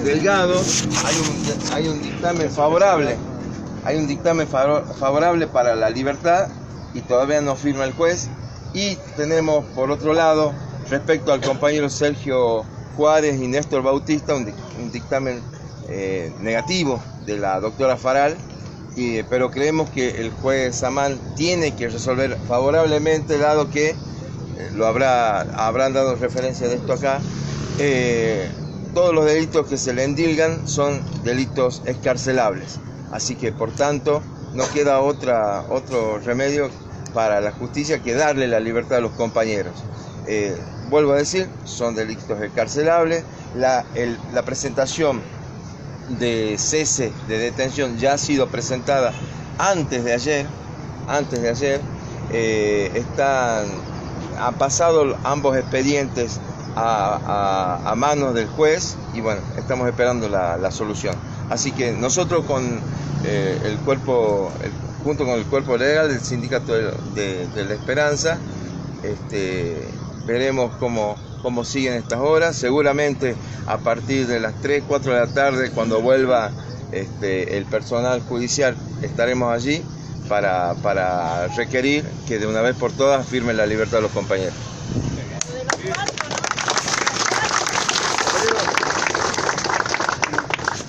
Delgado, hay un dictamen favorable. Hay un dictamen favorable para la libertad y todavía no firma el juez. Y tenemos, por otro lado, respecto al compañero Sergio Juárez y Néstor Bautista, un dictamen negativo de la doctora Faral, pero creemos que el juez Samán tiene que resolver favorablemente, dado que habrán dado referencia de esto acá. Todos los delitos que se le endilgan son delitos excarcelables, así que por tanto no queda otro remedio para la justicia que darle la libertad a los compañeros. Vuelvo a decir, son delitos excarcelables. La presentación de cese de detención ya ha sido presentada antes de ayer. Han pasado ambos expedientes a manos del juez y bueno, estamos esperando la solución. Así que nosotros junto con el cuerpo legal del Sindicato de la Esperanza, veremos cómo siguen estas horas. Seguramente a partir de las 3, 4 de la tarde, cuando vuelva el personal judicial, estaremos allí para requerir que de una vez por todas firmen la libertad de los compañeros.